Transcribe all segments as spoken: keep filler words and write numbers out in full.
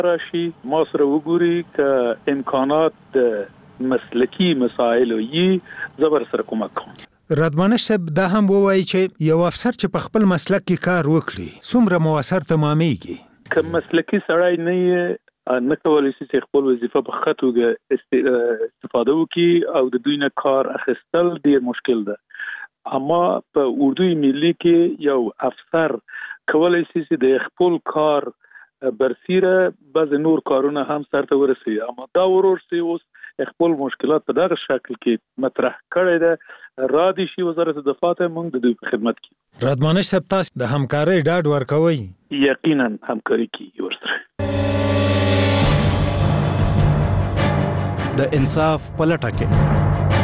راشي ما سره وګوري ک امکانات د مسلکی مسایل وي زبر سره کومک کوم. رادمانش صاحب دا هم ووایي چې یو افسر چې په خپل مسلک کې کار وکړي څومره موثر تمامېږي. که مسلکی سړی نه نه کولی شي چې خپل وظیفه په ښه توګه استفاده وکړي او د دوی نه کار اخیستل ډېر مشکل ده. اما په اردوی ملي کې یو افسر کولی شي چې د خپل کار برسیره بعض نور کارونه هم سرته ورسي. اما دا ورور سي اوس خپل مشکلات په دغه شکل کې مطرح کړی ده. رادي شي وزارت دفاع ته موږ د دوی په خدمت کې. رادمانش صاحب تاسو د همکارۍ ډاډ ورکوي؟ یقینا همکاري کوي ورسره. د انصاف پلټه کې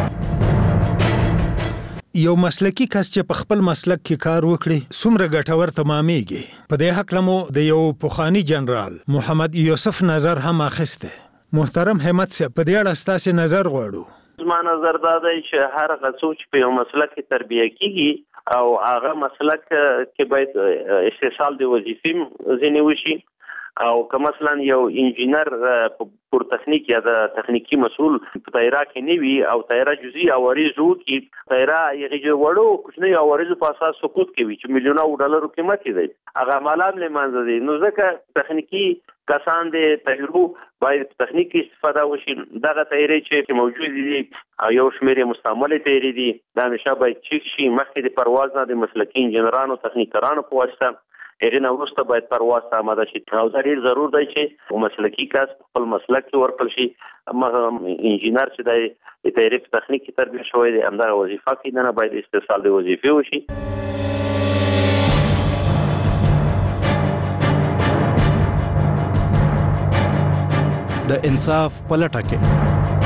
یو مسلکی کس چې په خپل مسلک کې کار وکړي څومره ګټور تمامېږي. په دې حق لمو د یو پخوانی جنرال محمد یوسف نظر هم اخیسته. محترم همت صاحب په دې اړه ستاسو نظر غواړو. زما نظر دا دی چې هر غڅوچ په یو مسلک کې تربیه کیږي او هغه مسلک کې باید استثال د وظیفې ځینې وشي او که مثلا یو انجینر پر تخنیک یا د تخنیکی مسؤل په طیاره کې نه وي او طیاره جزئی عوارض وکړي، طیاره یې وړو کوچنی عوارض په اساس سقوط کوي چې میلیونه ډالر قیمت دی، هغه مالام له منځه دي. نو ځکه تخنیکی کسان د طیارو باید تخنیک استفاده وشي. دغه طیارې چې موجود دي او یو شمېر مستعمل طیارې دي دا همیشه باید چیک شي مخکې د پرواز نه د مسلکي انجینرانو تخنیکرانو په واسطه هغه نو وروسته باید پرواز ته آماده شي. او دا ډېر ضرور دی چې مسلکي کس خپل مسلک کې ورکړل شي. انجینر چې د طیارې په تخنیک کې تربیه شوی دی همدغه وظیفه کې نه باید استثال د وظیفې وشي. د انصاف پلټه کې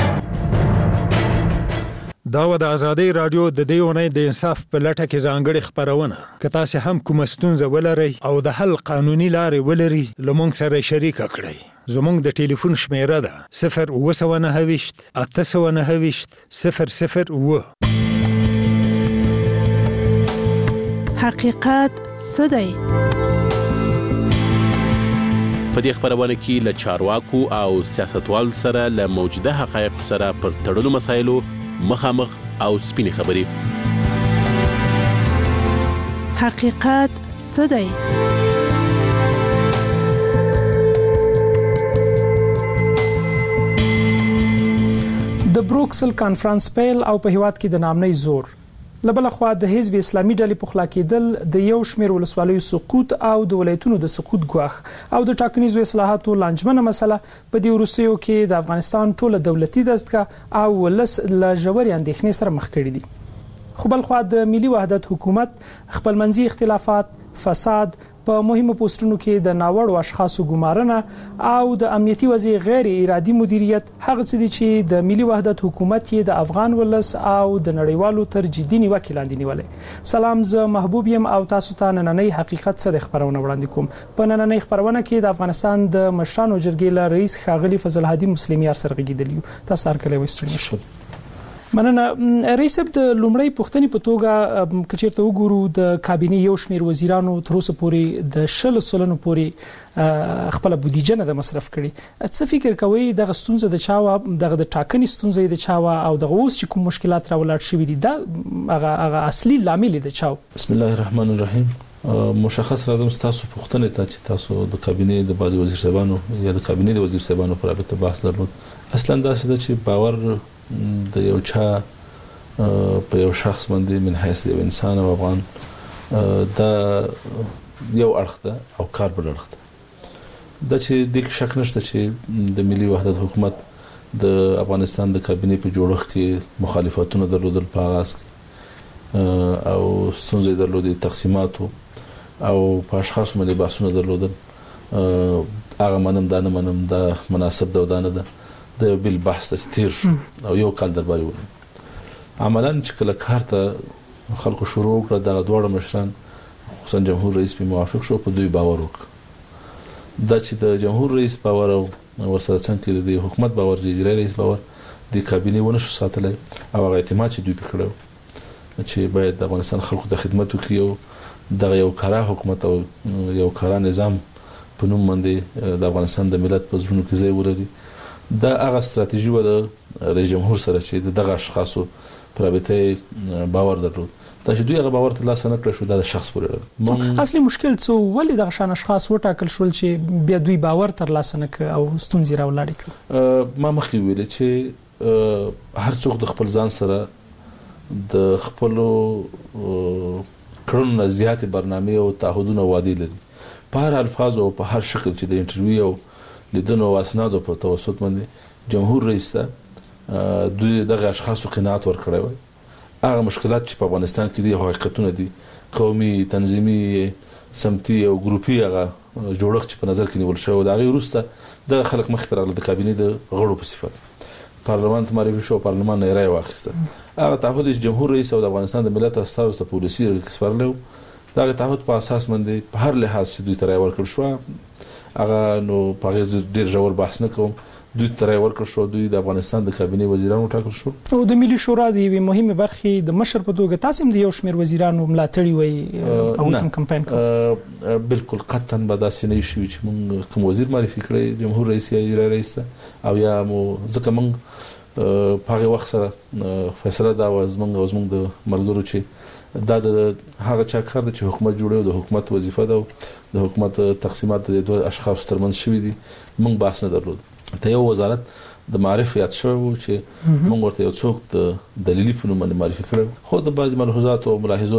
دا و د ازادۍ رادیو د دې اونۍ د انصاف په لټه کې ځانګړې خپرونه. که تاسو هم کومه ستونزه ولرئ او د حل قانوني لارې ولرئ له موږ سره شریکه کړئ. زموږ د ټلیفون شمیره ده صفر اوه سوه نهه ویشت اته سوه نهه ویشت صفر صفر اوه. حقیقت څه دی؟ په دې خبرونه کې له چارواکو او سیاستوالو سره له موجوده حقایقو سره پر تړلو مسایلو مخامخ او سپینې خبرې. حقیقت څه دی؟ د بروکسل کانفرنس پیل او په هیواد کې د نامنۍ زور لبل خو د حزب اسلامي ډلې په خلا کېدل د یو شمېر ولسوالیو سقوط او د ولایتونو د سقوط ګواښ او د ټاکنیزو اصلاحاتو لانجمنه مسله په دې وروستیو کې د افغانستان ټوله دولتي دستګاه او ولس له ژورې اندېښنې سره مخ کړي دي. خو بل خو د ملي وحدت حکومت خپلمنځي اختلافات، فساد، په مهمو پوسټونو کې د ناوړو اشخاصو ګمارنه او د امنیتي وضع غیر ارادي مدیریت هغه څه دي چې د ملي وحدت حکومت یې د افغان ولس او د نړیوالو تر جدي نیوکې لاندې نیولې. سلام، زه محبوب یم او تاسو ته نننۍ حقیقت څه د خبرونه وړاندې کوم. په نننۍ خبرونه کې د افغانستان د مشرانو جرګې له رئیس ښاغلي فضل هادي مسلمیار سره غږیدلی یو. تاسو هر کله وسترنی شئ. مننه. رئیس صاحب د لومړی پوښتنې په توګه کچېرته وګورو د کابینې یو شمېر وزیرانو تر اوسه پورې د شل سلنو پورې خپل بودیجه نه مصرف کړي. څه فکر کوئ دغه ستونزه د چا و دغه د ټاکنې ستونزه د چا و او دغه اوس چې کوم مشکلات راولاړ شوي دي دا هغه هغه اصلي لامل دی چا؟ بسم الله الرحمن الرحیم. مشخص راځم تاسو پوښتنه ته چې تاسو د کابینې د بعض وزیر صاحبانو یا د کابینې د وزیر صاحبانو پر اړه بحث درلود. اصلا دا چې باور د یو چا په یو شخص باندې من حیث یو انسان او افغان دا یو اړخ ده او کار بل اړخ ده. دا چې د شک نشته چې د ملي وحدت حکومت د افغانستان د کابینې په جوړښت کې مخالفتونه درلودل په آغاز کې او ستونزې درلودې، تقسیمات او په اشخاص باندې بحثونه درلودل. هغه منم دا نه منم دا مناسب ده او دا نه ده د یو بل بحث تیر شو او یو کال درباري ول. عملاً چې کله کار ته خلکو شروع کړ د دوړ مشران خصوصا جمهور رئیس په موافق شو په دوی باور وک. دا چې د جمهور رئیس باور او ورسره څنګه د حکومت باور دی جری رئیس باور د کابینې ونه شو ساتلای او هغه اعتماد چې دوی پکړو چې باید د افغانستان خلکو ته خدمت وکړي او د یو کارا حکومت او یو کارا نظام په نوم باندې د افغانستان د ملت په ژوند کې ځای ولري. دا هغه ستراتیژي و د رئیس جمهور سره چې دغه اشخاصو پر رابطه باور درلود. دا چې دوی هغه باور ترلاسه نه کړ شو دا د شخص پورې مون اصلي مشکل څه ولې د شان اشخاص وټاکل شول چې بیا دوی باور ترلاسه نه کړ او ستونزې راولاړې کړ. ما مخکې ویل چې هر څوک د خپل ځان سره د خپل کړنو زیات برنامه او تعهدونه وعده لري په هر الفاظ او په هر شکل چې د انټرویو او لیدنو او اسنادو په توسط باندې جمهور رئیس ته دوی دغه اشخاصو قناعت ورکړی وي. هغه مشکلات چې په افغانستان کې دي حقیقتونه دي قومي تنظیمي سمتي او ګروپي هغه جوړښت چې په نظر کې نیول شوی دا غي وروسته د خلک مخ ته راغله د کابینې د غړو په صفت پارلمان ته معرفي شو پارلمان نه رائے واخیسته. هغه تعهد چې جمهور رئیس او د افغانستان د ملت استازو ته پالیسي سپارلو دا تعهد په اساس باندې په هر لحاظ چې دوی ته رائے ورکړ شو هغه نو په غیر ډیر ژور بحث نه کوم دوی ته ورکړ شو دوی د افغانستان د کابینې وزیرانو ټاکل شو او د ملي شورا د یوې مهمه برخې د مشر په توګه تاسو هم د یو شمېر وزیرانو ملاتړي وي او تم کمپاین کوي. بالکل قطعا به داسې نه شي چې موږ کوم وزیر معرفي کړی جمهور رئیس یا رئیس او یا مو ځکه موږ په هغه وخت سره فیصله دا و زمونږ او زمونږ د ملګرو چې دا د هغه چا کار دی چې حکومت جوړوي د حکومت وظیفه ده د حکومت تقسیمات د دوه اشخاص ترمنځ شوي دي موږ بحث نه درلود. ته یو وزارت د معرفت یاد شوی چې موږ ورته یو څوک د دلیلی په نوم معرفي کړو خو د بعض ملحوظات او ملاحظو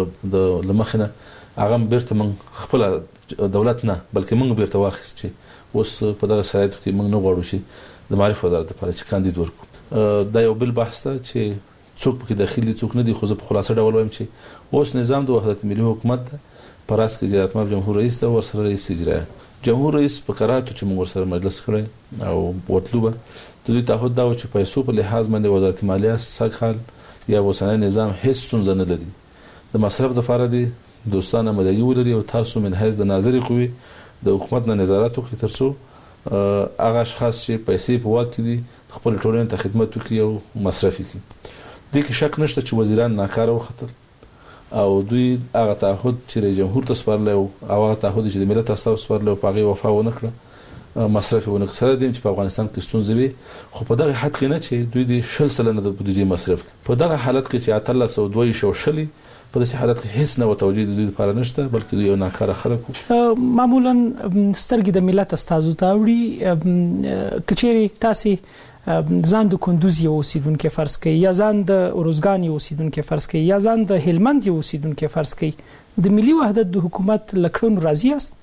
د لمخنه هغه بیرته موږ خپل دولت نه بلکې موږ بیرته واخیست چې اوس په دغه شرایطو کې موږ نه غواړو چې د معرفت وزارت لپاره چې کاندید ورکړو. دا یو بل بحث ده چې څوک پکې داخلي څوک نه دي خو زه په خلاصه ډول وایم چې اوس نظام د وحدت ملي حکومت پر اساس کې جهاتمن جمهور رئیس ته ورسره رئیس اجرا جمهور رئیس په قراراتو چې موږ سره مجلس کړی او وټلوبه د دوی تعهد دا و چې پیسو په لحاظ باندې وزارت مالیه سکهال یا وسنۍ نظام هیڅ ستونزه نه لري د مصرف د فارغ دي دوستانه مدني ولري او تاسو من حیث د ناظر قوي د حکومت نه نظارت وکړي ترڅو هغه اشخاص چې پیسې په واک دي خپل ټولنې ته خدمت وکړي او مصرف وکړي. د کې شک نشته چې وزیران ناکاره وختل او دوی هغه تعهد چې رئیس جمهور ته سپارل او هغه تعهد چې د ملت استازو سپارل او هغه وفا ونه کړه مصرف ونه کړ سره دیم چې په افغانستان کې ستونزې وي خو په دغه حد کې نه چې دوی د شل سلنه د بودیجې مصرف په دغه حالت کې چې اتلس او دوه شو شلي په داسې حالت کې هیڅ نه توجیه د دوی لپاره نشته بلکې دوی یو ناکاره خلک معمولا سترګې د ملت استازو ته وړي کچېری تاسو ځان د کندوز یو اوسیدونکو فرض کړي یا ځان د اورزګان یو اوسیدونکو فرض کړي یا ځان د هلمند یو اوسیدونکو فرض کړي د ملي وحدت د حکومت لکړو راضي است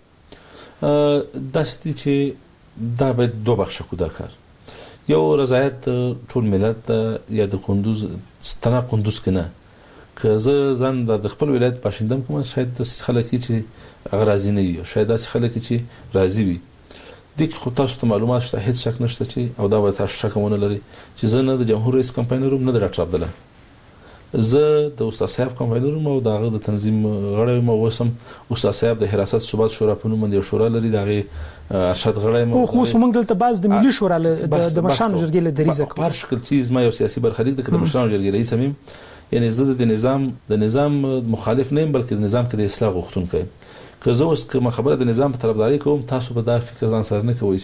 داسې چې دا به دوه بخښه کو دا کار یو رضایت ټول ملت یا د کندوز ستنه کندوز کنه که زه ځان د خپل ولایت باشندم کوم شاید د خلک چې هغه راضي نه وي شاید د خلک چې راضي وي د خو تاسو ته معلومات شته هیڅ شک نشته چې او دا به تاسو شکونه لري چې زه نه د جمهور رئیس کمپاینروم نه د ډاکټر عبد الله زه د استاد صاحب کمپاینروم او دغه د تنظیم غړی مو وسم استاد صاحب د حراست ثبات شورا په نوم یو شورا لري دغه ارشد غړی مو خو موږ دلته باز د ملي شورا د مشرانو جرګې له دریزه په هر شکل چیز ما یو سیاسي برخلیک د مشرانو جرګې رئیس امیم یعنی زه د نظام د نظام مخالف نه یم بلکې د نظام کې د اصلاح غوښتونکی که زه اوس کوم خبره د نظام په طرفداري کوم تاسو به دا فکر ځان سره نه کوئ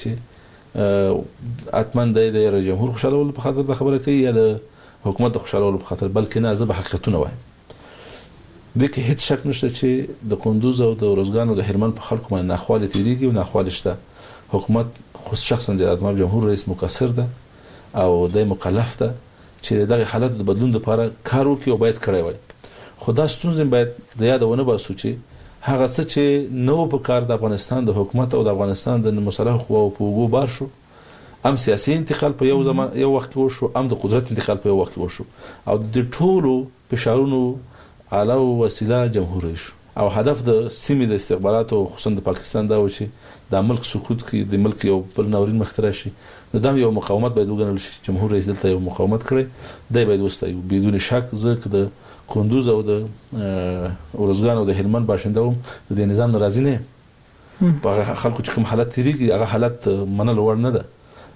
چې اتمن د رئیس جمهور خوشاله په خاطر د خبره کوي یا د حکومت خوشاله په خاطر بلکې نه زه به حقیقتونه وایم د کې هیڅ شک نشته چې د کندوز او د اورزګان او د هلمند په خلکو باندې ناخواله تیریږي او ناخواله شته حکومت خو شخصا جهاد جمهور رئیس مقصر ده او د مکلف ده چې دغه حالت د بدلون لپاره کار وکړي او باید کړی وي خو دا ستونزې باید د یادونه باسو چې هغه څه چې نو په کار د افغانستان د حکومت او د افغانستان د مسلح قواو په وګو بار شو ام سیاسي انتقال په یو زمان یو وخت وشو ام د قدرت انتقال په یو وخت وشو او د ټولو فشارونو اعلی وسیله جمهور رئیس او هدف د سیمې د استخباراتو خصوصا د پاکستان دا و چې د ملک سقوط کې د ملک یو بل ناورین مخترع شي نو دا یو مقاومت باید وګڼل شي جمهور رئیس دلته یو مقاومت کړي دی باید وستایو بدون شک ځکه د کندوز او د اورزګان او د هلمند باشنده هم د دې نظام ناراضي نه په خلکو چې کوم حالت تیریږي هغه حالت منل وړ نه ده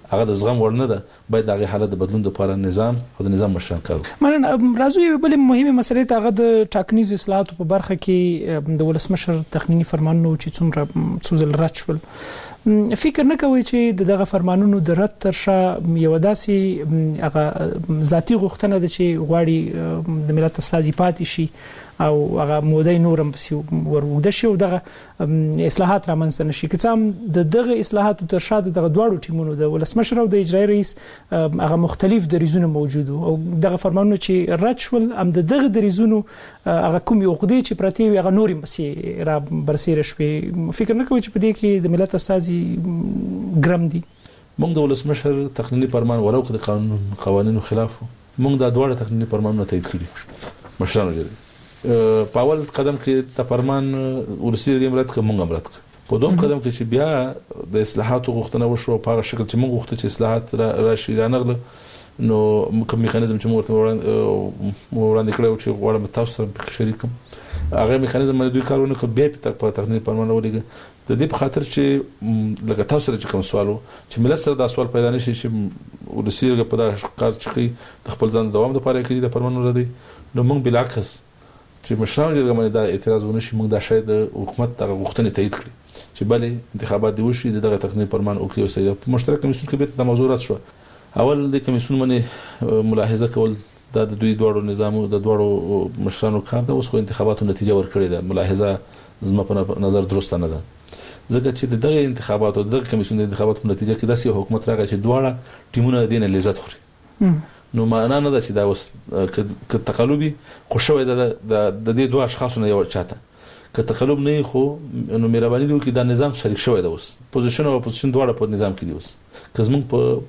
هغه د زغم وړ نه ده باید دغه حالت د بدلون لپاره نظام او د نظام مشران کار مننه راځو یو بل مهمه مسله ته هغه د ټاکنیز اصلاحاتو په برخه کې د ولسمشر تخنینی فرمانونو چې څومره څوزل رد شول فکر نه کوي چې دغه فرمانونو د رد تر شا یو داسې هغه ذاتی غوښتنه ده چې غواړي د ملت استازي پاتې شي او هغه مودې نورم پسې وروده شي او دغه اصلاحات رامنځته نشي که څه هم د دغه اصلاحاتو تر شا د دغه دواړو ټیمونو د ولسمشر او د اجرایي رئیس هغه مختلف دریزونه موجود او دغه فرمانونه چې رد شول هم د دغه دریزونو هغه کوم عقدې چې پرتی وي هغه نورم پسې را برسېره شوي فکر نه کوي چې په دې کې د ملت استازي ګرم دي موږ د ولسمشر تخنینی فرمان ورو د قانون قوانینو خلاف موږ د دوه تخنینی فرمانونه تایید کړی مشرانو جوړ په اول قدم کې د فرمان ورسي امرات کوم امرات په دوم قدم کې چې بیا د اصلاحاتو غوښتنه وشو په هغه شکل چې موږ غوښتو چې اصلاحات راشي رانغله نو کوم میکانیزم چې موږ وړاندې کړو چې غواړم تاسو سره شریکم هغه میکانیزم دوی کارونه کوي بیا په تخنیک فرمان ولګي د دې په خاطر چې لکه تاسو سره کوم سوالو چې ملت سره دا سوال پیدا نشي چې ورسي په دا کار چې د خپل ځان دوام لپاره کوي د فرمان ردی نو موږ بلعکس چې مشران جرګه باندې دا اعتراض ونشي موږ دا شاید د حکومت د غوښتنې تایید کړي چې بلې انتخابات دی وشي دغه تخنیک فرمان او کې اوسه په مشترک کمیسیون کې به د موضوعات شو اول د کمیسیون باندې ملاحظه کول دا د دوی دوړو نظام د دوړو مشرانو کار ده اوس خو انتخاباتو نتیجه ورکړي ده ملاحظه زما په نظر درست نه ده ځکه چې دغه انتخاباتو دغه کمیسیون د انتخاباتو نتیجه کې داسې حکومت راغی چې دواړه ټیمونه دینه لذت خوري نو معنا نه ده چې دا اوس ک تقلبي خو شوی ده د دې دوه اشخاصونو یو چاته ک تقلب نه خو نو مهرباني دی چې دا نظام شریک شوی ده اوس پوزیشن او اپوزیشن دواړه په نظام کې دي اوس که زمونږ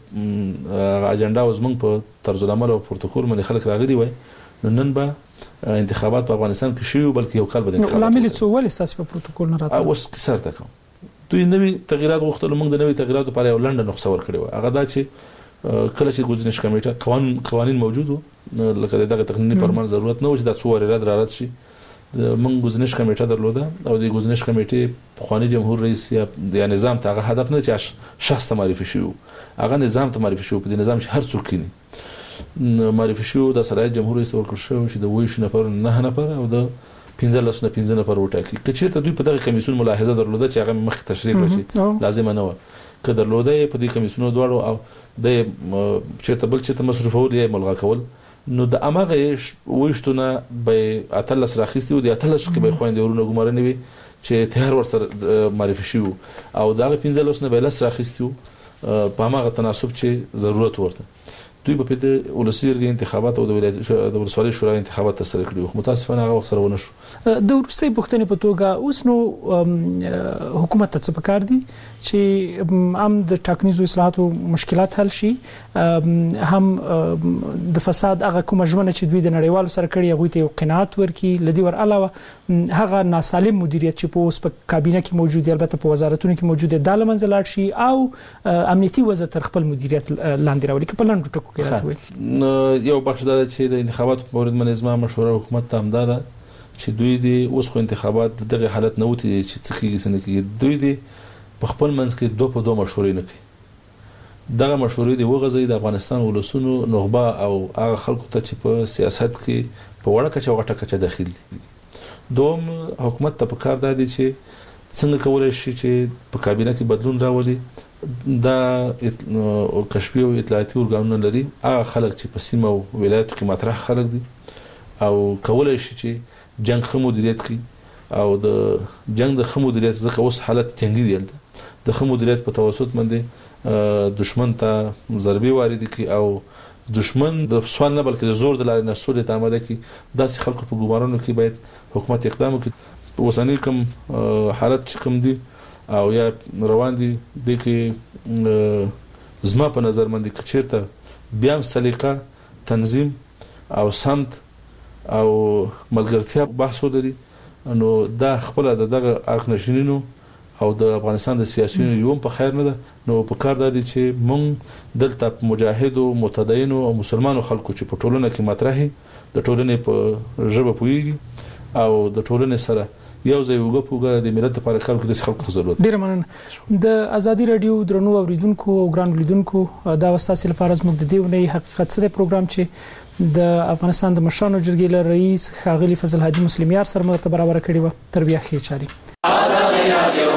په اجنډا او زمونږ په طرز العمل او پروتوکول باندې خلک راغلي وای نو نن به انتخابات په افغانستان کې شي بلکې یو کال به انتخابات لامل څه ول استاس په پروتوکول نه راځي اوس کې سره تکو دوی نوې تغیرات غوښتل موږ د نوې تغیراتو لپاره یو لنډه نسخه ورکړې و هغه دا چې کله چې ګزینش کمیټه قوانین قوانین موجود وو لکه دغه تخنینی فرمان ضرورت نه و چې د څو ورې رد رد شي موږ ګزینش کمیټه درلوده او د ګزینش کمیټې په خواني جمهور رئیس یا د نظام ته هدف نه چې شخص ته معرفي شي هغه نظام ته معرفي شي په دې نظام چې هر څوک کینی معرفي شي د سرای جمهور رئیس ورکړ شو چې د ویش نفر نه نفر او د پنځه لس نه پنځه نفر وټاکي کچې ته دوی په دغه کمیسیون ملاحظه درلوده چې هغه مخ تشریح وشي لازم نه و که درلوده په دې کمیسیونو دواړو او د چیرته بل چیرته مصرفول یا ملغا کول نو د امغه وښتونه به اتلس راخستي او د اتلس کې به خويندې ورونه ګمارنه وي چې تهر ورته معرفي شي او دا پنځه لس نه به لس راخستي په هغه تناسب چې ضرورت ورته دوی په دې ولسی جرګې انتخابات او د ولایت د ولسوالۍ شورا انتخابات ترسره کړي خو متاسفانه هغه وخت سره ونه شو د ورستۍ پښتنې په توګه اوس نو حکومت ته څه پکار دي چې هم د ټاکنیزو اصلاحاتو مشکلات حل شي هم د فساد هغه کوم ژوند چې دوی د نړیوالو سره کړي هغه ته قناعت ورکړي لدی ور علاوه هغه ناسالم مدیریت چې په اوس په کابینه کې موجود دی البته په وزارتونو کې موجود دی د لمنځلات شي او امنیتي وضع تر خپل مدیریت لاندې راولي په لاندې ټکو یو بخش دا چې د انتخاباتو په مورد باندې ځما مشوره حکومت ته هم دا چې دوی دی اوس خو انتخابات دغه حالت نه وتی چې څه کیږي څنګه کیږي دوی دی په خپل منځ کې دوه په دوه مشورې نه کوي دغه مشورې دی وغځي د افغانستان ولسونو نخبه او هغه خلکو ته چې په سیاست کې په وړه کچه وغټه کچه داخل دي دوم حکومت ته په کار دی چې څنګه کولای شي چې په کابینه کې بدلون راولي دا کشفي او اطلاعاتي ورګانونه لري هغه خلک چې په سیمه او ولایتو کې مطرح خلک دي او کولای شي چې جنگ خمو مدیریت کوي او د جنگ د خمو مدیریت ځکه اوس حالت جنگي دی د خمو مدیریت په توسط باندې دشمن ته ضربې وارد کی او دشمن د سوال نه بلکې د زور د لارې نه سولې ته آماده کی داسې خلکو په ګمارونو کې باید حکومت اقدام وکړي اوسنی کوم حالت چې کوم دی او یا روان دي د کې زما په نظر باندې کچیرته بیا سلیقه تنظیم او سمت او ملګرتیا بحث ولري نو دا خپل دغه ارکنشینینو او د افغانستان د سیاسيونو یو په خیر نه ده نو په کار دی چې مونږ دلته مجاهدو متدینو او مسلمانانو خلکو چې په ټولنه کې مطرحي د ټولنې په ژبه پويږي او د ټولنې سره یو ځای وګپوګه د ملت لپاره کار کوي د خلکو ضرورت. ډیر مننه. د ازادي رادیو درنو اوریدونکو او ګران لیدونکو دا وستاسو لپاره زموږ د دیونه حقیقت څه پروګرام چې د افغانستان د مشرانو جرګې له رئیس ښاغلي فضل هادي مسلمیار سره مرتبه برابر کړی و. تر بیا خیر چاري. ازادي رادیو